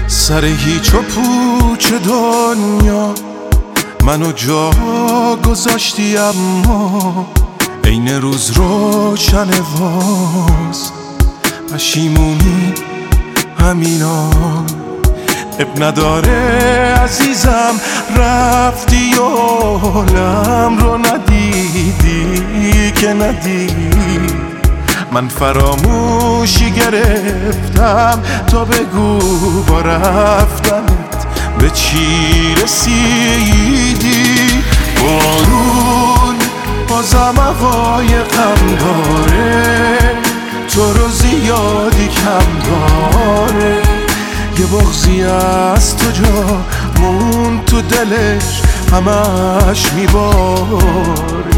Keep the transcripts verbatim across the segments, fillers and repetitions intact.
سر هیچ و پوچ دنیا منو جا گذاشتی، اما عین روز روشن واز پشیمونی همینا. اب نداره عزیزم رفتی و حالم رو ندیدی که ندیدی. من فراموشی گرفتم تا بگو با رفتنت به چی رسیدی. بارون بازم عقایقم داره، تو رو زیادی کم داره. یه بغضی از تو جا مون تو دلش همش میباره.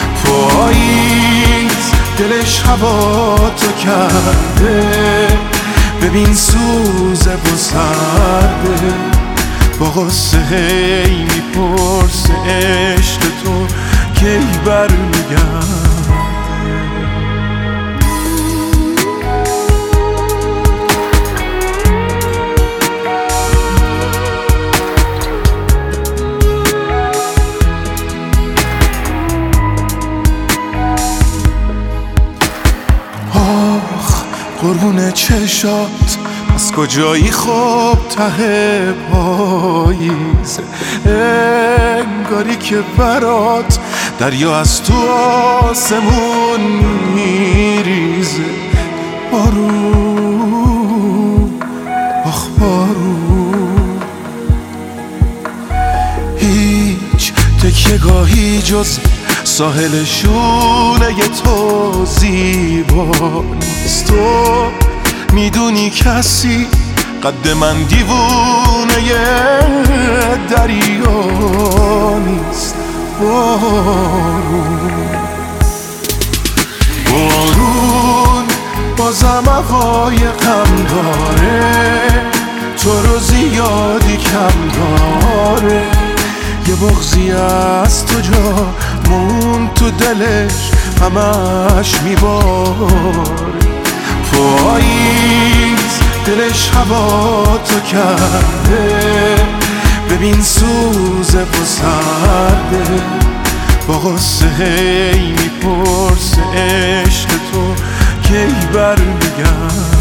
پاییز دلش هوا تو کرده، ببین سوزه و سرده. با غصه هی میپرسه عشق تو کی برمیگرده. قربون چشات از کجایی خوب ته پاییز، انگاری که برات دریا از تو آسمون میریزه. بارون آخ بارون، هیچ تکیه‌گاهی جز ساحل شونه تو زیبا نیست. تو میدونی کسی قد من دیوونه دریا نیست. بارون بارون بازم عقایقم داره، تو رو زیادی کم داره. یه بغضی از تو جا مون تو دلش همش میباره. پاییز دلش هوا تو کرده، ببین سوزه و سرده. با غصه هی میپرسه عشق تو کی برمیگرده.